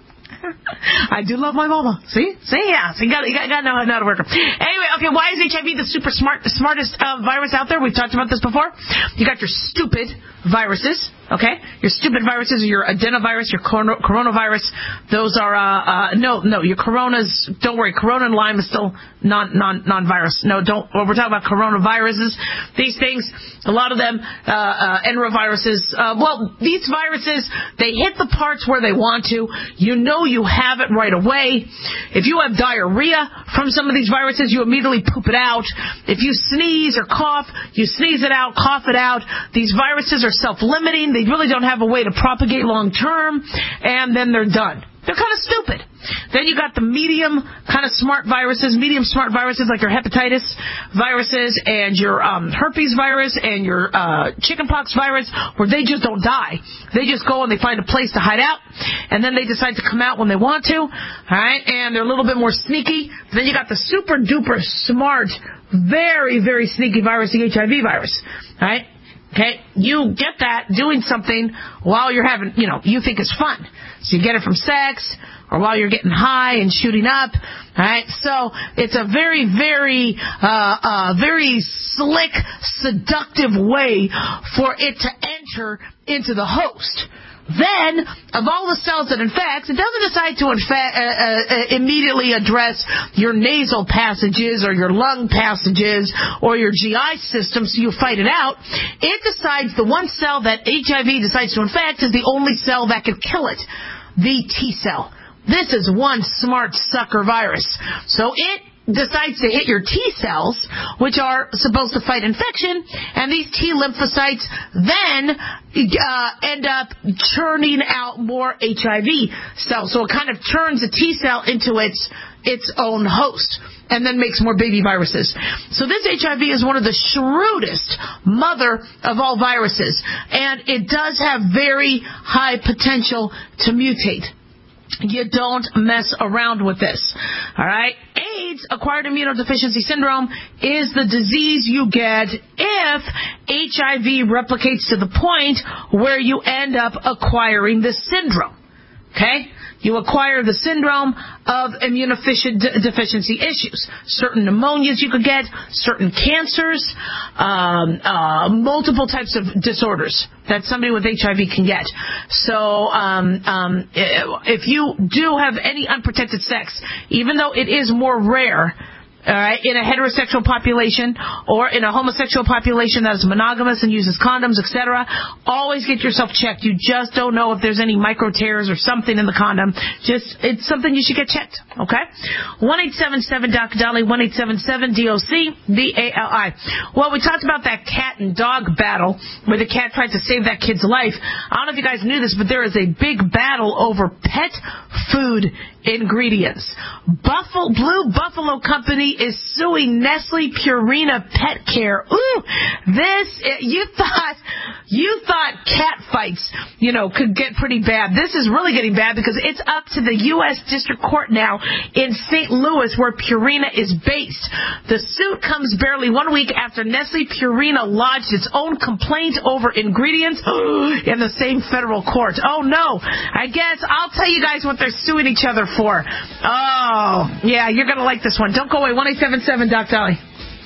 I do love my mama. See? See? Yeah. So you got you got to know how to work her. Anyway, okay, why is H I V the super smart, the smartest uh, virus out there? We've talked about this before. You got your stupid viruses, okay? Your stupid viruses are your adenovirus, your corona, coronavirus. Those are, uh, uh, no, no, your coronas, don't worry, corona and Lyme is still non, non, non-virus. No, don't, well, we're talking about coronaviruses. These things, a lot of them, uh, uh, enteroviruses, uh, well, these viruses, they hit the parts where they want to. You know you have it right away. If you have diarrhea from some of these viruses, you immediately poop it out. If you sneeze or cough, you sneeze it out, cough it out. These viruses are self-limiting. They really don't have a way to propagate long-term, and then they're done. They're kind of stupid. Then you got the medium kind of smart viruses, medium smart viruses like your hepatitis viruses and your um, herpes virus and your uh, chickenpox virus, where they just don't die. They just go and they find a place to hide out, and then they decide to come out when they want to, all right? And they're a little bit more sneaky. Then you got the super duper smart, very, very sneaky virus, the H I V virus, all right? Okay, you get that doing something while you're having, you know, you think it's fun. So you get it from sex or while you're getting high and shooting up. All right, so it's a very, very, uh, uh, very slick, seductive way for it to enter into the host. Then, of all the cells that infects, it doesn't decide to infect, uh, uh, immediately address your nasal passages or your lung passages or your G I system so you fight it out. It decides the one cell that H I V decides to infect is the only cell that can kill it, the T cell. This is one smart sucker virus. So it decides to hit your T cells, which are supposed to fight infection, and these T lymphocytes then uh, end up churning out more H I V cells. So it kind of turns a T cell into its its own host and then makes more baby viruses. So this H I V is one of the shrewdest mother of all viruses, and it does have very high potential to mutate. You don't mess around with this. All right? AIDS, acquired immunodeficiency syndrome, is the disease you get if H I V replicates to the point where you end up acquiring the syndrome. Okay? You acquire the syndrome of immunodeficiency issues. Certain pneumonias you could get, certain cancers, um, uh, multiple types of disorders that somebody with H I V can get. So um, um, if you do have any unprotected sex, even though it is more rare, all right, in a heterosexual population or in a homosexual population that is monogamous and uses condoms, et cetera, always get yourself checked. You just don't know if there's any micro tears or something in the condom. Just, it's something you should get checked, okay? one eight seven seven D O C Dolly, one eight seven seven D O C D A L I. Well, we talked about that cat and dog battle where the cat tried to save that kid's life. I don't know if you guys knew this, but there is a big battle over pet food ingredients. Buffalo, Blue Buffalo Company is suing Nestle Purina Pet Care. Ooh, this, you thought, you thought cat fights, you know, could get pretty bad. This is really getting bad because it's up to the U S District Court now in Saint Louis where Purina is based. The suit comes barely one week after Nestle Purina lodged its own complaint over ingredients in the same federal court. Oh no, I guess I'll tell you guys what they're suing each other for. Oh, yeah, you're going to like this one. Don't go away. one eight seven seven D O C Dolly.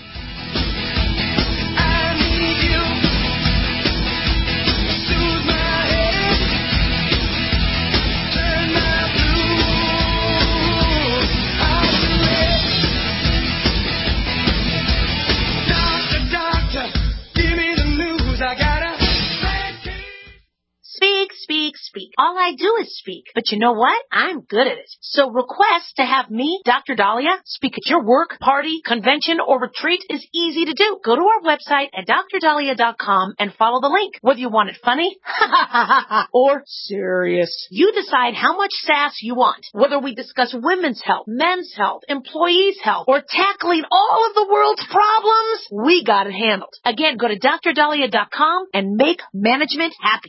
Speak, speak, speak. All I do is speak. But you know what? I'm good at it. So request to have me, Doctor Dahlia, speak at your work, party, convention, or retreat is easy to do. Go to our website at dr dahlia dot com and follow the link. Whether you want it funny or serious, you decide how much sass you want. Whether we discuss women's health, men's health, employees' health, or tackling all of the world's problems, we got it handled. Again, go to dr dahlia dot com and make management happy.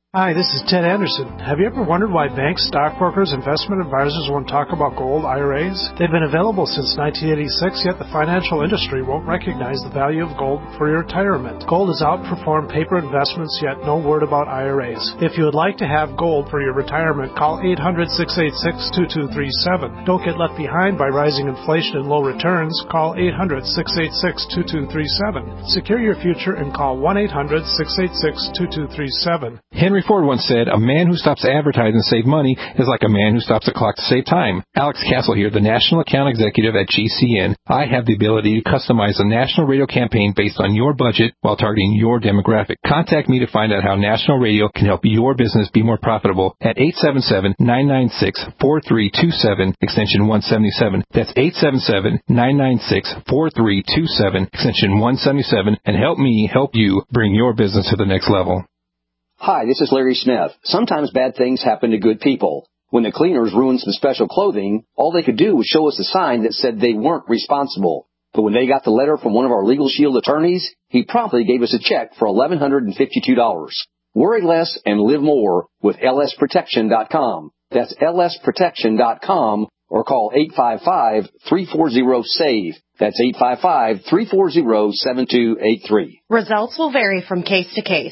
Hi, this is Ted Anderson. Have you ever wondered why banks, stockbrokers, investment advisors won't talk about gold I R As? They've been available since nineteen eighty-six, yet the financial industry won't recognize the value of gold for your retirement. Gold has outperformed paper investments, yet no word about I R As. If you would like to have gold for your retirement, call eight hundred, six eight six, two two three seven. Don't get left behind by rising inflation and low returns. Call eight hundred, six eight six, two two three seven. Secure your future and call one eight hundred, six eight six, two two three seven. Henry Ford once said, a man who stops advertising to save money is like a man who stops the clock to save time. Alex Castle here, the National Account Executive at G C N. I have the ability to customize a national radio campaign based on your budget while targeting your demographic. Contact me to find out how national radio can help your business be more profitable at eight seven seven, nine nine six, four three two seven, extension one seventy-seven. That's eight seven seven, nine nine six, four three two seven, extension one seventy-seven, and help me help you bring your business to the next level. Hi, this is Larry Smith. Sometimes bad things happen to good people. When the cleaners ruined some special clothing, all they could do was show us a sign that said they weren't responsible. But when they got the letter from one of our Legal Shield attorneys, he promptly gave us a check for eleven hundred fifty-two dollars. Worry less and live more with L S protection dot com. That's L S protection dot com or call eight five five, three four zero, S A V E. That's eight five five, three four zero, seven two eight three. Results will vary from case to case.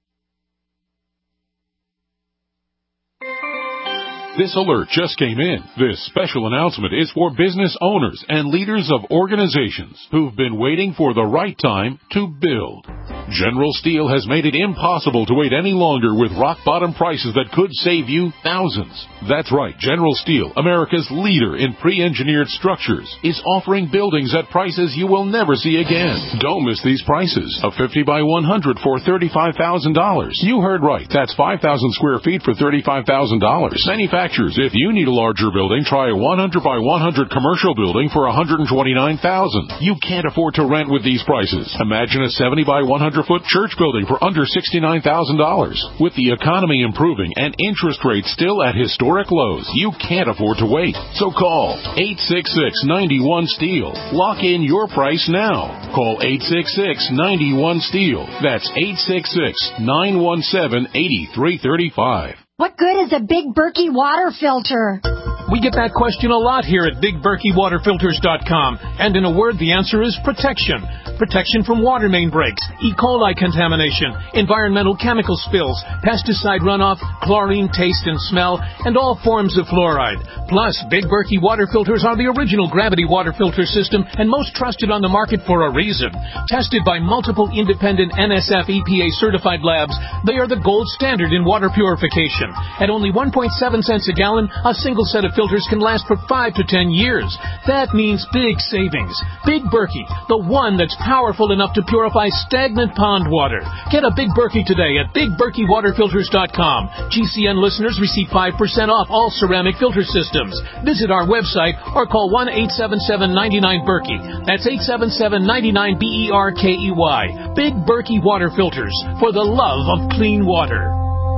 This alert just came in. This special announcement is for business owners and leaders of organizations who've been waiting for the right time to build. General Steel has made it impossible to wait any longer with rock-bottom prices that could save you thousands. That's right. General Steel, America's leader in pre-engineered structures, is offering buildings at prices you will never see again. Don't miss these prices. A fifty by one hundred for thirty-five thousand dollars. You heard right. That's five thousand square feet for thirty-five thousand dollars. Manufacturers, if you need a larger building, try a one hundred by one hundred commercial building for one hundred twenty-nine thousand dollars. You can't afford to rent with these prices. Imagine a seventy by one hundred foot church building for under sixty-nine thousand dollars. With the economy improving and interest rates still at historic lows, you can't afford to wait. So call eight six six, nine one, STEEL. Lock in your price now. Call eight six six, nine one, STEEL. That's eight six six, nine one seven, eight three three five. What good is a Big Berkey water filter? We get that question a lot here at Big Berkey Water Filters dot com. And in a word, the answer is protection. Protection from water main breaks, E. coli contamination, environmental chemical spills, pesticide runoff, chlorine taste and smell, and all forms of fluoride. Plus, Big Berkey water filters are the original gravity water filter system and most trusted on the market for a reason. Tested by multiple independent N S F E P A certified labs, they are the gold standard in water purification. At only one point seven cents a gallon, a single set of filters can last for five to ten years. That means big savings. Big Berkey, the one that's powerful enough to purify stagnant pond water. Get a Big Berkey today at Big Berkey Water Filters dot com. G C N listeners receive five percent off all ceramic filter systems. Visit our website or call one eight seven seven, nine nine, Berkey. That's eight seven seven, nine nine, B E R K E Y. Big Berkey Water Filters, for the love of clean water.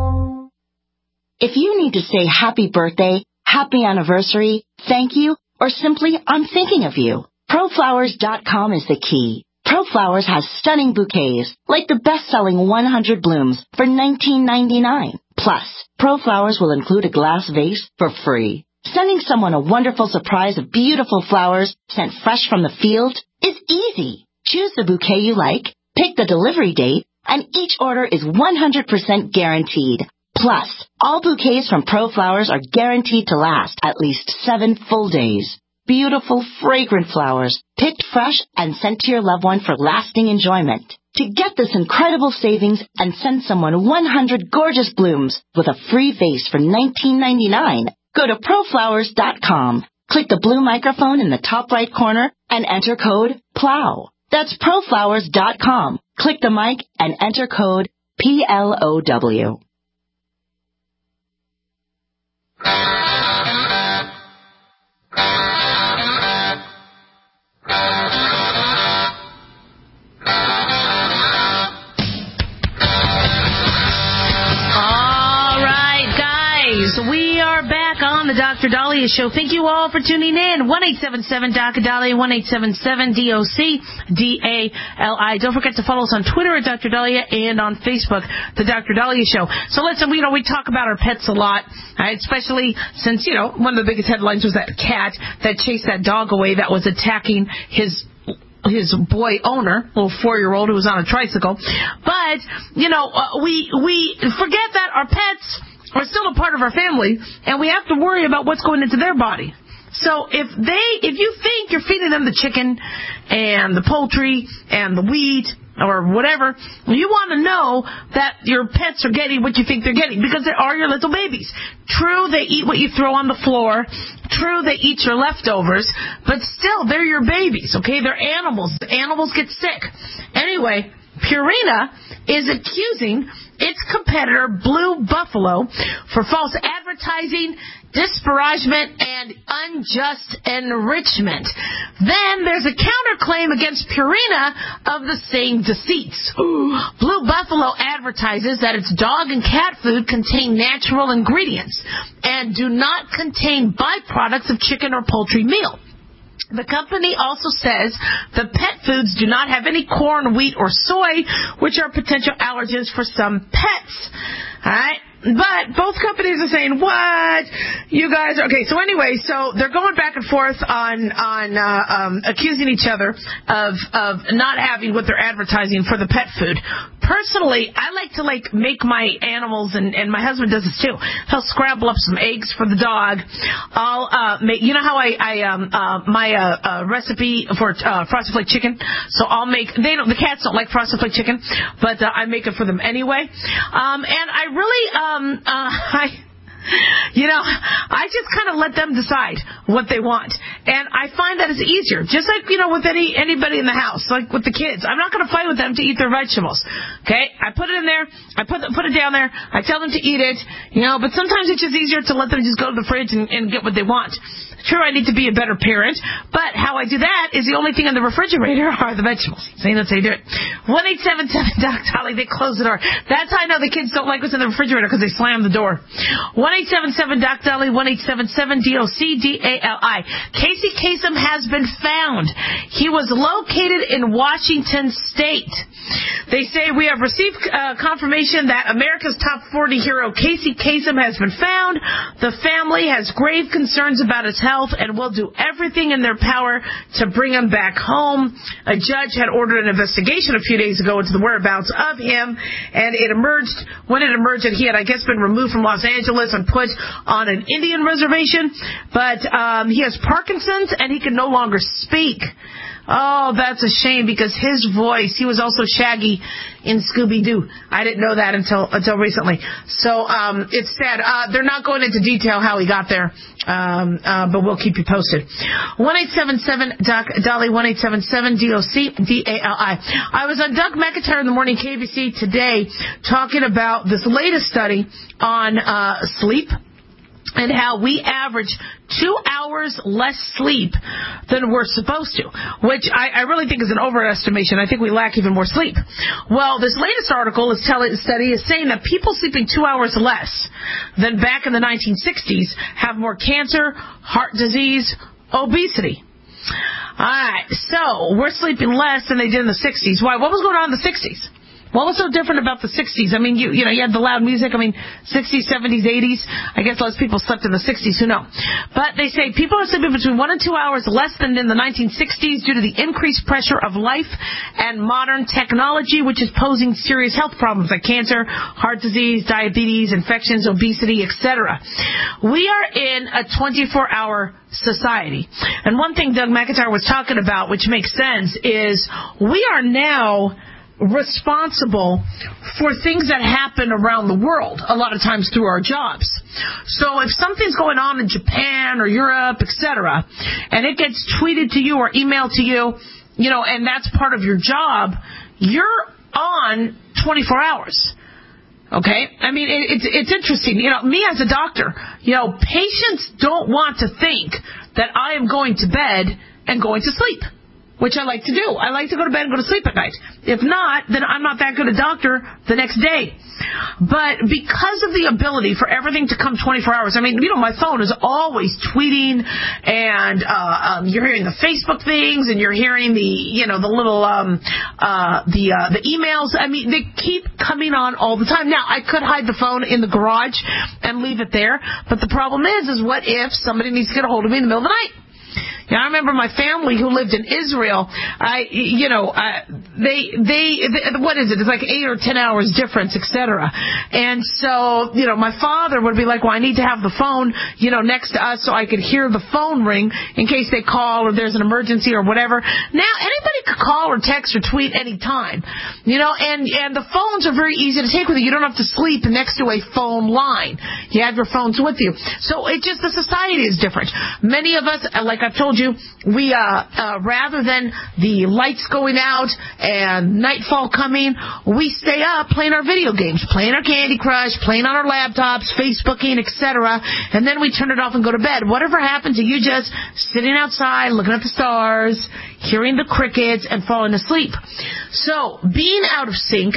If you need to say happy birthday, happy anniversary, thank you, or simply I'm thinking of you, Pro Flowers dot com is the key. ProFlowers has stunning bouquets, like the best-selling one hundred blooms for nineteen ninety-nine. Plus, ProFlowers will include a glass vase for free. Sending someone a wonderful surprise of beautiful flowers sent fresh from the field is easy. Choose the bouquet you like, pick the delivery date, and each order is one hundred percent guaranteed. Plus, all bouquets from ProFlowers are guaranteed to last at least seven full days. Beautiful, fragrant flowers, picked fresh and sent to your loved one for lasting enjoyment. To get this incredible savings and send someone one hundred gorgeous blooms with a free vase for nineteen ninety-nine, go to Pro Flowers dot com. Click the blue microphone in the top right corner and enter code PLOW. That's Pro Flowers dot com. Click the mic and enter code P L O W. Doctor Dahlia Show. Thank you all for tuning in. one eight seven seven D O C Dahlia, one eight seven seven D O C D A L I. Don't forget to follow us on Twitter at Doctor Dahlia and on Facebook, The Doctor Dahlia Show. So listen, we, you know, we talk about our pets a lot, right? Especially since, you know, one of the biggest headlines was that cat that chased that dog away that was attacking his his boy owner, little four-year-old who was on a tricycle. But, you know, uh, we we forget that our pets are still a part of our family, and we have to worry about what's going into their body. So if they, if you think you're feeding them the chicken and the poultry and the wheat or whatever, you want to know that your pets are getting what you think they're getting, because they are your little babies. True, they eat what you throw on the floor. True, they eat your leftovers, but still, they're your babies, okay? They're animals. Animals get sick. Anyway, Purina is accusing its competitor, Blue Buffalo, for false advertising, disparagement, and unjust enrichment. Then there's a counterclaim against Purina of the same deceits. Blue Buffalo advertises that its dog and cat food contain natural ingredients and do not contain byproducts of chicken or poultry meal. The company also says the pet foods do not have any corn, wheat, or soy, which are potential allergens for some pets. All right? But both companies are saying, what? You guys are... Okay, so anyway, so they're going back and forth on on uh, um, accusing each other of of not having what they're advertising for the pet food. Personally, I like to like make my animals, and, and my husband does this too. He'll scramble up some eggs for the dog. I'll uh, make... You know how I... I um uh, my uh, uh, recipe for uh, frosted flake chicken? So I'll make... They don't... The cats don't like frosted flake chicken, but uh, I make it for them anyway. Um, and I really... Uh, Um, uh, I, you know, I just kind of let them decide what they want. And I find that it's easier. Just like, you know, with any anybody in the house, like with the kids. I'm not going to fight with them to eat their vegetables. Okay? I put it in there. I put put it down there. I tell them to eat it. You know, but sometimes it's just easier to let them just go to the fridge and, and get what they want. Sure, I need to be a better parent, but how I do that is the only thing in the refrigerator are the vegetables. See, that's how you do it. one eight seven seven Doc Dolly, they close the door. That's how I know the kids don't like what's in the refrigerator, because they slam the door. one eight seven seven Doc Dolly, one eight seven seven D O C D A L I. Casey Kasem has been found. He was located in Washington State. They say, we have received uh, confirmation that America's top forty hero Casey Kasem has been found. The family has grave concerns about his health and will do everything in their power to bring him back home. A judge had ordered an investigation a few days ago into the whereabouts of him, and it emerged, when it emerged that he had, I guess, been removed from Los Angeles and put on an Indian reservation, but um, he has Parkinson's and he can no longer speak. Oh, that's a shame, because his voice, he was also Shaggy in Scooby-Doo. I didn't know that until until recently. So um, it's sad. Uh, they're not going into detail how he got there, um, uh, but we'll keep you posted. one eight seven seven Doc Dolly, one eight seven seven D O C D A L I. I was on Doug McIntyre in the Morning K B C today talking about this latest study on uh, sleep, and how we average two hours less sleep than we're supposed to, which I, I really think is an overestimation. I think we lack even more sleep. Well, this latest article is telling, study is saying that people sleeping two hours less than back in the nineteen sixties have more cancer, heart disease, obesity. All right, so we're sleeping less than they did in the sixties. Why? What was going on in the sixties? What was so different about the sixties? I mean, you you know, you had the loud music. I mean, sixties, seventies, eighties. I guess less people slept in the sixties. Who knows? But they say people are sleeping between one and two hours less than in the nineteen sixties due to the increased pressure of life and modern technology, which is posing serious health problems like cancer, heart disease, diabetes, infections, obesity, et cetera. We are in a twenty-four hour society. And one thing Doug McIntyre was talking about, which makes sense, is we are now responsible for things that happen around the world, a lot of times through our jobs. So if something's going on in Japan or Europe, et cetera, and it gets tweeted to you or emailed to you, you know, and that's part of your job, you're on twenty-four hours. Okay? I mean, it, it's it's interesting. You know, me as a doctor, you know, patients don't want to think that I am going to bed and going to sleep. which I like to do. I like to go to bed and go to sleep at night. If not, then I'm not that good a doctor the next day. But because of the ability for everything to come twenty-four hours, I mean, you know, my phone is always tweeting, and uh, um, you're hearing the Facebook things, and you're hearing the, you know, the little, um, uh, the uh, the emails. I mean, they keep coming on all the time. Now, I could hide the phone in the garage and leave it there, but the problem is, is what if somebody needs to get a hold of me in the middle of the night? Now, I remember my family who lived in Israel. I, you know, uh, they, they, they, what is it? It's like eight or ten hours difference, et cetera. And so, you know, my father would be like, well, I need to have the phone, you know, next to us so I could hear the phone ring in case they call or there's an emergency or whatever. Now, anybody could call or text or tweet any time, you know, and, and the phones are very easy to take with you. You don't have to sleep next to a phone line. You have your phones with you. So it just, the society is different. Many of us, like I've told you, we, uh, uh, rather than the lights going out and nightfall coming, we stay up playing our video games, playing our Candy Crush, playing on our laptops, Facebooking, et cetera, and then we turn it off and go to bed. Whatever happened to you just sitting outside, looking at the stars, hearing the crickets, and falling asleep? So, being out of sync,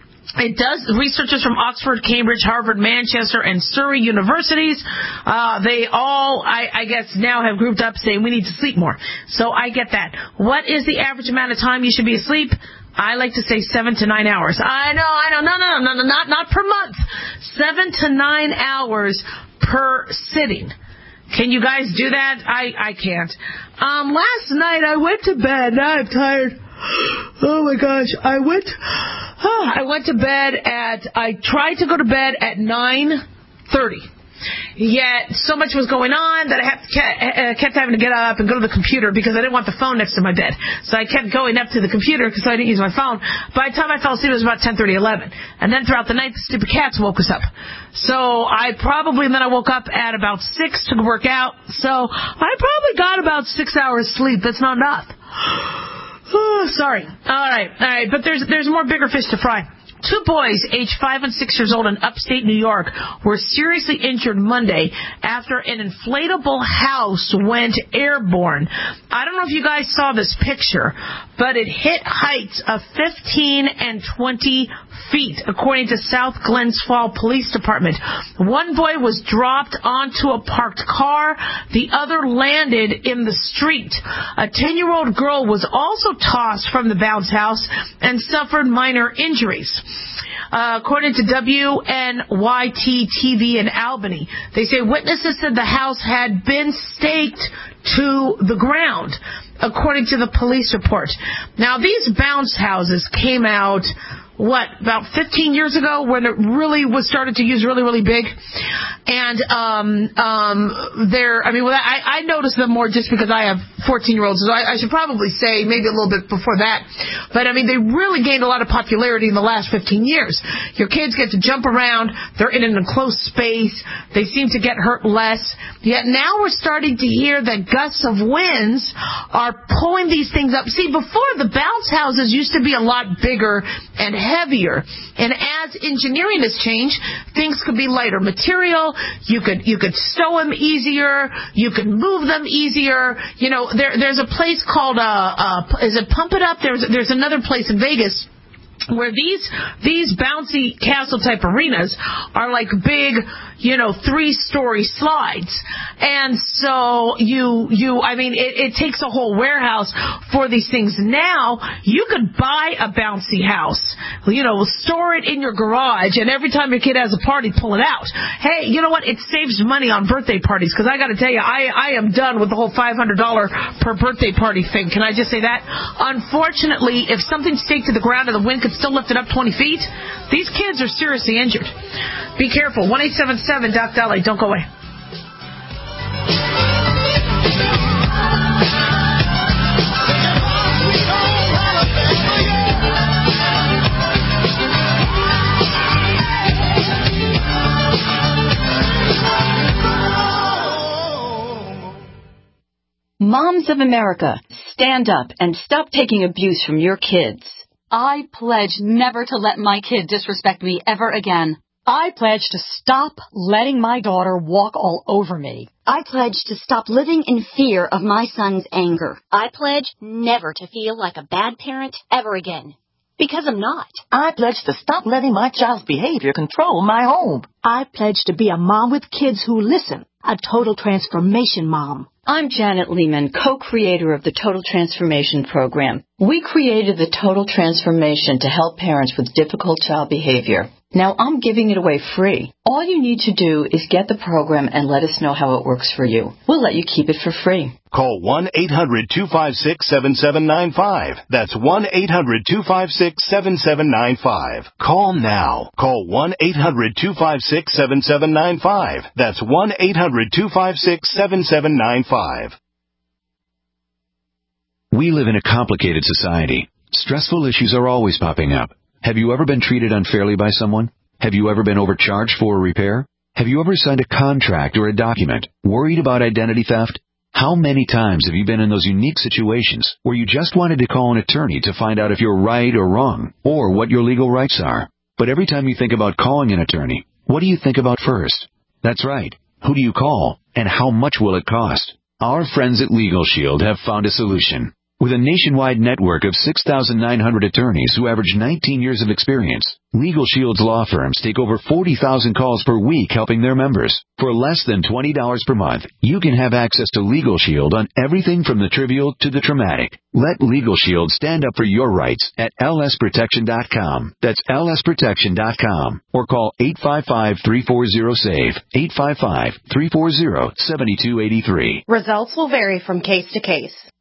it does. Researchers from Oxford, Cambridge, Harvard, Manchester, and Surrey universities, uh, they all, I, I guess, now have grouped up saying we need to sleep more. So I get that. What is the average amount of time you should be asleep? I like to say seven to nine hours. I know, I know, no, no, no, no, not, not per month. Seven to nine hours per sitting. Can you guys do that? I, I can't. Um, last night I went to bed. Now I'm tired. Oh my gosh, I went, oh, I went to bed at, I tried to go to bed at nine thirty. Yet so much was going on that I have, kept having to get up and go to the computer because I didn't want the phone next to my bed. So I kept going up to the computer because I didn't use my phone. By the time I fell asleep, it was about ten thirty, eleven. And then throughout the night, the stupid cats woke us up. So I probably, and then I woke up at about six to work out. So I probably got about six hours sleep. That's not enough. Oh, sorry. All right, all right. But there's there's more bigger fish to fry. Two boys, aged five and six years old in upstate New York, were seriously injured Monday after an inflatable house went airborne. I don't know if you guys saw this picture, but it hit heights of fifteen and twenty feet, according to South Glens Falls Police Department. One boy was dropped onto a parked car. The other landed in the street. A ten-year-old girl was also tossed from the bounce house and suffered minor injuries. Uh, according to W N Y T T V in Albany, they say witnesses said the house had been staked to the ground, according to the police report. Now, these bounce houses came out, what, about fifteen years ago, when it really was started to use really, really big. And um, um, they're, I mean, well, I, I noticed them more just because I have fourteen-year-olds, so I, I should probably say maybe a little bit before that. But, I mean, they really gained a lot of popularity in the last fifteen years. Your kids get to jump around. They're in an enclosed space. They seem to get hurt less. Yet now we're starting to hear that gusts of winds are pulling these things up. See, before, the bounce houses used to be a lot bigger and heavier. And as engineering has changed, things could be lighter material. You could you could stow them easier. You could move them easier. You know, there there's a place called uh, uh is it Pump It Up? There's there's another place in Vegas where these these bouncy castle type arenas are like big, you know, three-story slides. And so you, you I mean, it, it takes a whole warehouse for these things. Now, you could buy a bouncy house, you know, store it in your garage, and every time your kid has a party, pull it out. Hey, you know what? It saves money on birthday parties, because I got to tell you, I, I am done with the whole five hundred dollars per birthday party thing. Can I just say that? Unfortunately, if something's staked to the ground and the wind could still lift it up twenty feet, these kids are seriously injured. Be careful. one eight seven seven Doc Dolly. Don't go away. Moms of America, stand up and stop taking abuse from your kids. I pledge never to let my kid disrespect me ever again. I pledge to stop letting my daughter walk all over me. I pledge to stop living in fear of my son's anger. I pledge never to feel like a bad parent ever again. Because I'm not. I pledge to stop letting my child's behavior control my home. I pledge to be a mom with kids who listen, a total transformation mom. I'm Janet Lehman, co-creator of the Total Transformation Program. We created the Total Transformation to help parents with difficult child behavior. Now I'm giving it away free. All you need to do is get the program and let us know how it works for you. We'll let you keep it for free. Call one eight hundred two five six seven seven nine five. That's one eight hundred two five six seven seven nine five. Call now. Call one eight hundred two five six seven seven nine five. That's one eight hundred two five six seven seven nine five. We live in a complicated society. Stressful issues are always popping up. Have you ever been treated unfairly by someone? Have you ever been overcharged for a repair? Have you ever signed a contract or a document? Worried about identity theft? How many times have you been in those unique situations where you just wanted to call an attorney to find out if you're right or wrong, or what your legal rights are? But every time you think about calling an attorney, what do you think about first? That's right. Who do you call, and how much will it cost? Our friends at Legal Shield have found a solution. With a nationwide network of six thousand nine hundred attorneys who average nineteen years of experience, Legal Shield's law firms take over forty thousand calls per week helping their members. For less than twenty dollars per month, you can have access to Legal Shield on everything from the trivial to the traumatic. Let Legal Shield stand up for your rights at L S protection dot com. That's L S protection dot com. Or call eight five five, three four zero, S A V E, eight five five, three four zero, seven two eight three. Results will vary from case to case.